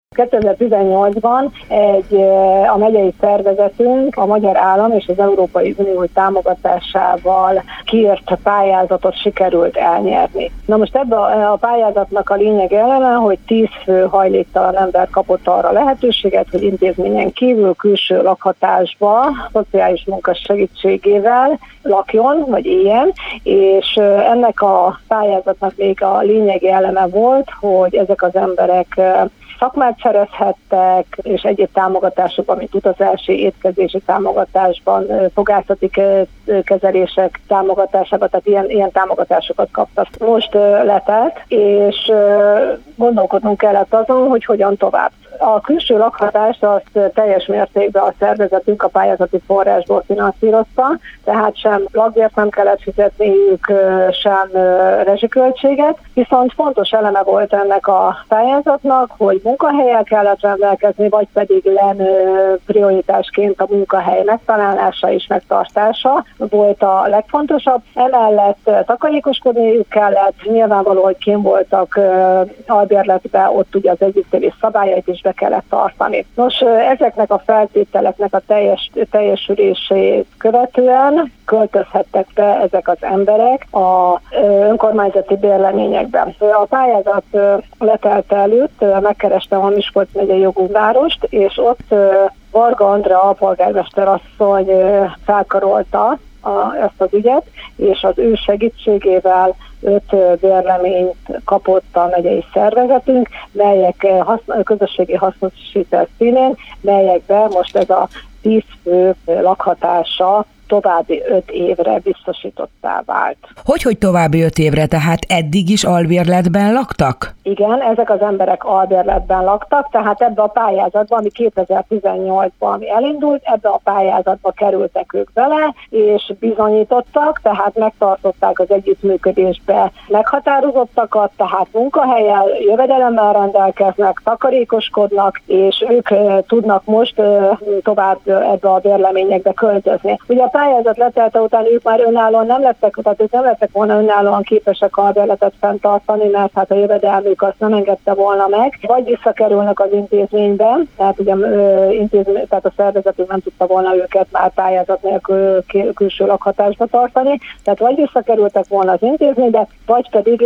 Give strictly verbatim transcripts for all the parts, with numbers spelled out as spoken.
kétezer-tizennyolcban egy, a megyei szervezetünk a Magyar Állam és az Európai Unió támogatásával kiírt pályázatot sikerült elnyerni. Na most ebben a pályázatnak a lényeg eleme, hogy tíz fő hajléktalan ember kapott arra lehetőséget, hogy intézményen kívül külső lakhatásba, szociális munka segítségével lakjon, vagy éljen, és ennek a pályázatnak még a lényegi eleme volt, hogy ezek az emberek szakmát szerezhettek, és egyéb támogatásokban, mint utazási, étkezési támogatásban, fogászati kezelések támogatásában, tehát ilyen, ilyen támogatásokat kaptak. Most letelt, és gondolkodnunk kellett azon, hogy hogyan tovább. A külső lakhatást azt teljes mértékben a szervezetünk a pályázati forrásból finanszírozta, tehát sem lakbért nem kellett fizetniük, sem rezsiköltséget, viszont fontos eleme volt ennek a pályázatnak, hogy munkahellyel kellett rendelkezni, vagy pedig len prioritásként a munkahely megtalálása és megtartása volt a legfontosabb. Emellett takarékoskodniuk kellett, nyilvánvaló, hogy kint voltak albérletben, ott ugye az együttélés szabályait is be kellett tartani. Nos, ezeknek a feltételeknek a teljes, teljesülését követően költözhettek be ezek az emberek a önkormányzati bérleményekben. A pályázat letelte előtt megkerestem a Miskolc megyei jogúvárost, és ott Varga Andrea alpolgármester asszony felkarolta a, ezt az ügyet, és az ő segítségével öt bérleményt kapott a megyei szervezetünk, melyek haszn- közösségi hasznosítás színén, melyekben most ez a tíz fő lakhatása további öt évre biztosítottá vált. Hogy, hogy további öt évre? Tehát eddig is albérletben laktak? Igen, ezek az emberek albérletben laktak, tehát ebbe a pályázatba, ami kétezer-tizennyolcban ami elindult, ebbe a pályázatba kerültek ők bele, és bizonyítottak, tehát megtartották az együttműködésbe meghatározottakat, tehát munkahelyen, jövedelemmel rendelkeznek, takarékoskodnak, és ők tudnak most tovább ebbe a bérleményekbe költözni. Ugye a pályázat letelte után ők már önállóan nem lettek, tehát ők nem lettek volna önállóan képesek albérletet fenntartani, mert hát a jövedelmük azt nem engedte volna meg, vagy visszakerülnek az intézménybe, tehát ugye intézmény, tehát a szervezetünk nem tudta volna őket már pályázat nélkül külső lakhatásba tartani, tehát vagy visszakerültek volna az intézménybe, vagy pedig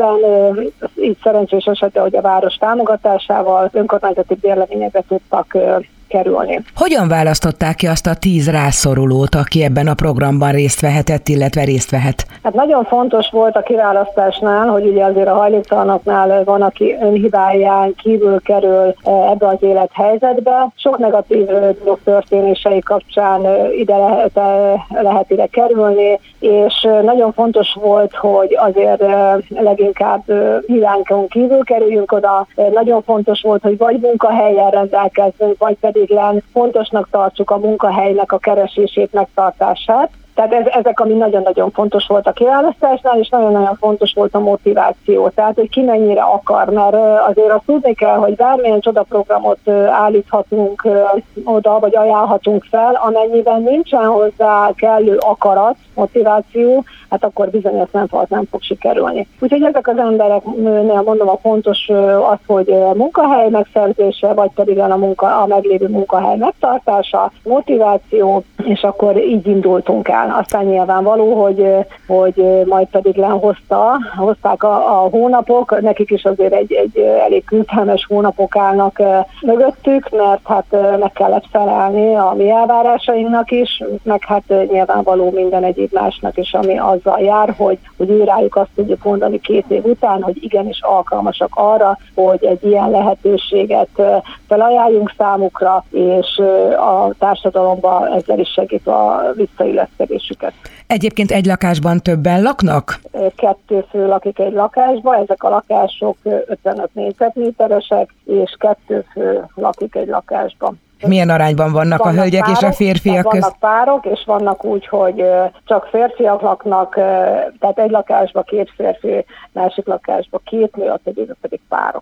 így szerencsés esetben, hogy a város támogatásával önkormányzati bérleményekbe tudtak kerülni. Hogyan választották ki azt a tíz rászorulót, aki ebben a programban részt vehetett, illetve részt vehet? Hát nagyon fontos volt a kiválasztásnál, hogy ugye azért a hajléktalanoknál van, aki önhibáján kívül kerül ebbe az élethelyzetbe. Sok negatív dolog történései kapcsán ide lehet, lehet ide kerülni, és nagyon fontos volt, hogy azért leginkább hibánkon kívül kerüljünk oda. Nagyon fontos volt, hogy vagy munkahelyen rendelkezzünk, vagy pedig fontosnak tartsuk a munkahelynek a keresését, megtartását. Tehát ez, ezek, ami nagyon-nagyon fontos volt a kiválasztásnál, és nagyon-nagyon fontos volt a motiváció. Tehát, hogy ki mennyire akar, mert azért azt tudni kell, hogy bármilyen csodaprogramot állíthatunk oda, vagy ajánlhatunk fel, amennyiben nincsen hozzá kellő akarat, motiváció, hát akkor bizony ez nem, az nem fog sikerülni. Úgyhogy ezek az embereknél mondom, a fontos az, hogy munkahely megszerzése, vagy pedig a, munka, a meglévő munkahely megtartása, motiváció, és akkor így indultunk el. Aztán nyilvánvaló, hogy, hogy majd pedig lehozta, hozták a, a hónapok, nekik is azért egy, egy elég küzdelmes hónapok állnak mögöttük, mert hát meg kellett felelni a mi elvárásainknak is, meg hát nyilvánvaló minden egyéb másnak is, ami azzal jár, hogy, hogy őrájuk azt tudjuk mondani két év után, hogy igenis alkalmasak arra, hogy egy ilyen lehetőséget felajánljunk számukra, és a társadalomban ezzel is segít a visszailleszkedésüket. Egyébként egy lakásban többen laknak? Kettő fő lakik egy lakásban, ezek a lakások ötvenöt négyzetméteresek, és kettő fő lakik egy lakásban. Milyen arányban vannak, vannak a hölgyek párok, és a férfiak között? Vannak párok, és vannak úgy, hogy csak férfiak laknak, tehát egy lakásban két férfi, másik lakásban két nő, a többi pedig párok.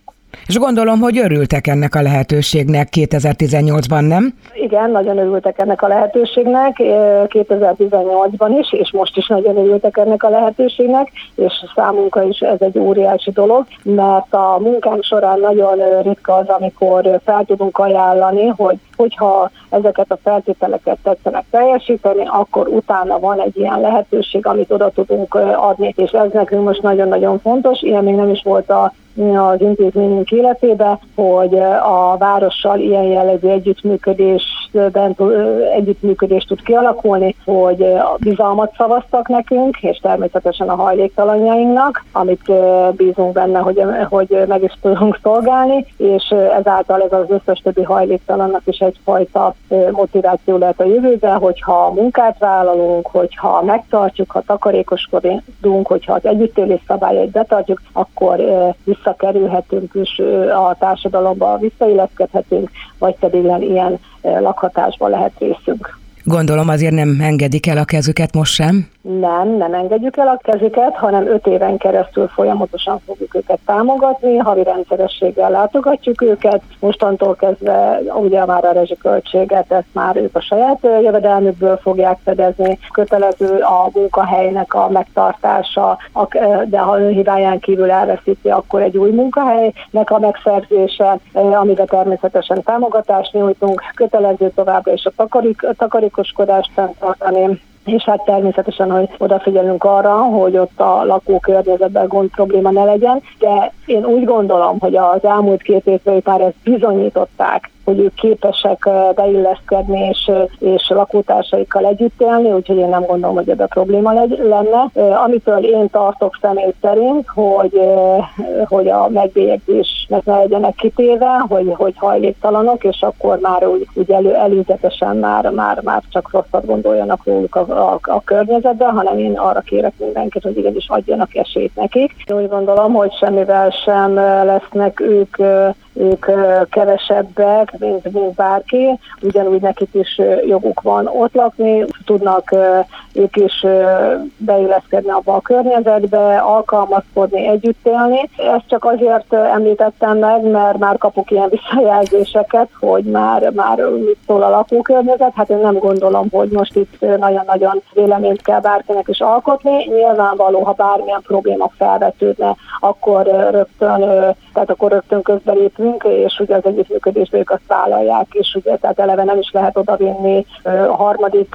És gondolom, hogy örültek ennek a lehetőségnek kétezer-tizennyolcban, nem? Igen, nagyon örültek ennek a lehetőségnek, kétezer-tizennyolcban is, és most is nagyon örültek ennek a lehetőségnek, és számunkra is ez egy óriási dolog, mert a munkánk során nagyon ritka az, amikor fel tudunk ajánlani, hogy hogyha ezeket a feltételeket tetszenek teljesíteni, akkor utána van egy ilyen lehetőség, amit oda tudunk adni, és ez nekünk most nagyon-nagyon fontos, ilyen még nem is volt a az intézményünk életében, hogy a várossal ilyen jellegű együttműködésben együttműködés tud kialakulni, hogy bizalmat szavaztak nekünk, és természetesen a hajléktalanjainknak, amit bízunk benne, hogy, hogy meg is tudunk szolgálni, és ezáltal ez az összes többi hajléktalannak is egyfajta motiváció lehet a jövőben, hogyha munkát vállalunk, hogyha megtartjuk, ha takarékoskodunk, hogyha az együttélés szabályait betartjuk, akkor visszakerülhetünk és a társadalomba visszailleszkedhetünk, vagy pedig ilyen lakhatásban lehet részünk. Gondolom azért nem engedik el a kezüket most sem? Nem, nem engedjük el a kezüket, hanem öt éven keresztül folyamatosan fogjuk őket támogatni, havi rendszerességgel látogatjuk őket, mostantól kezdve ugye már a rezsiköltséget, ezt már ők a saját jövedelmükből fogják fedezni, kötelező a munkahelynek a megtartása, de ha önhibáján kívül elveszíti, akkor egy új munkahelynek a megszerzése, amiben természetesen támogatást nyújtunk, kötelező továbbra is a takarik, takarékoskodást fenntartani, és hát természetesen, hogy odafigyelünk arra, hogy ott a lakókörnyezetben gond probléma ne legyen, de én úgy gondolom, hogy az elmúlt két évben már ezt bizonyították, hogy ők képesek beilleszkedni és, és lakótársaikkal együtt élni, úgyhogy én nem gondolom, hogy ebben probléma lenne. Amitől én tartok személy szerint, hogy, hogy a megbélyegzésnek ne legyenek kitéve, hogy, hogy hajléktalanok, és akkor már úgy, úgy elő, előzetesen már, már, már csak rosszat gondoljanak róluk a, a, a környezetben, hanem én arra kérek mindenkit, hogy igenis adjanak esélyt nekik. Én úgy gondolom, hogy semmivel sem lesznek ők ők kevesebbek, mint, mint bárki, ugyanúgy nekik is joguk van ott lakni, tudnak ők is beilleszkedni abba a környezetbe, alkalmazkodni, együtt élni. Ezt csak azért említettem meg, mert már kapok ilyen visszajelzéseket, hogy már, már mit szól a lakókörnyezet. Hát én nem gondolom, hogy most itt nagyon-nagyon véleményt kell bárkinek is alkotni. Nyilvánvaló, ha bármilyen probléma felvetődne, akkor rögtön, tehát akkor rögtön közbelépünk, és ugye az együttműködésben ők azt vállalják, és ugye tehát eleve nem is lehet odavinni a harmadik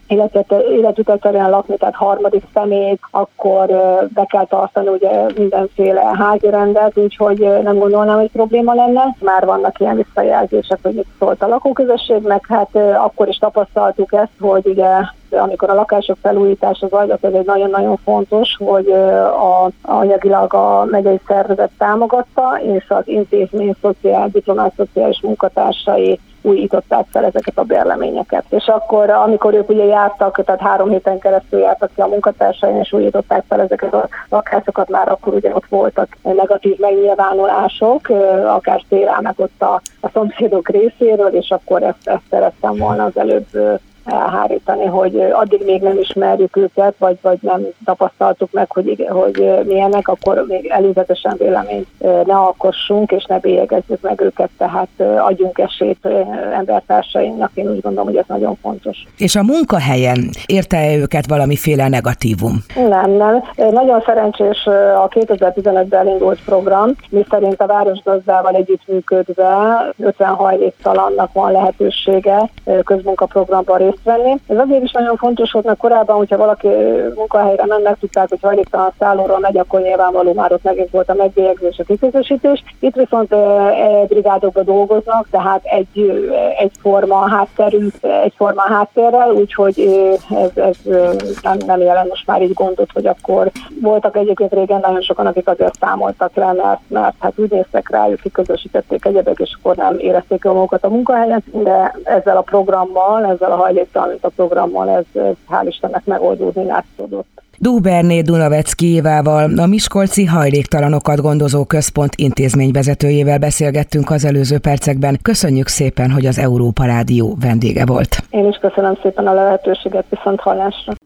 életütetlen lakni, tehát harmadik személyt, akkor be kell tartani ugye mindenféle házi rendet, úgyhogy nem gondolnám, hogy probléma lenne. Már vannak ilyen visszajelzések, hogy mit szólt a lakóközösségnek, hát akkor is tapasztaltuk ezt, hogy ugye amikor a lakások felújítása zajlott, ez egy nagyon-nagyon fontos, hogy a, anyagilag a megyei szervezet támogatta, és az intézmény szociál, diplomás szociális munkatársai újították fel ezeket a bérleményeket. És akkor, amikor ők ugye jártak, tehát három héten keresztül jártak ki a munkatársaim, és újították fel ezeket a lakásokat, már akkor ugye ott voltak negatív megnyilvánulások, akár sérelmek ott a, a szomszédok részéről, és akkor ezt, ezt szerettem volna az előbb elhárítani, hogy addig még nem ismerjük őket, vagy, vagy nem tapasztaltuk meg, hogy, hogy milyenek, akkor még előzetesen véleményt ne alkossunk, és ne bélyegezzük meg őket, tehát adjunk esélyt embertársainknak. Én úgy gondolom, hogy ez nagyon fontos. És a munkahelyen érte őket valamiféle negatívum? Nem, nem. Nagyon szerencsés a kétezer-tizenötben elindult program, miszerint a városgazdával együttműködve ötven hajléktalannak van lehetősége közmunkaprogramban részt venni. Ez azért is nagyon fontos volt, mert korábban, hogyha valaki munkahelyre nem megtudták, hogy hajléktalan szállóról megy, akkor nyilvánvaló már ott megint volt a megbélyegzés, a kiközösítés. Itt viszont e, brigádokban dolgoznak, tehát egy, egyforma hátterű, egyforma háttérrel, úgyhogy ez, ez nem, nem jelent most már így gondot, hogy akkor voltak egyébként régen nagyon sokan, akik azért számoltak le, mert, mert hát úgy néztek rájuk, kiközösítették egyebek, és akkor nem érezték jól magukat a munkahelyen, de ezzel a programmal, ezzel a hajléktalanító programmal ez, ez hál' Istennek megoldódni látszódott. Dóberné Dunavecki Évával, a Miskolci Hajléktalanokat Gondozó Központ intézményvezetőjével beszélgettünk az előző percekben. Köszönjük szépen, hogy az Európa Rádió vendége volt. Én is köszönöm szépen a lehetőséget, viszont hallásra.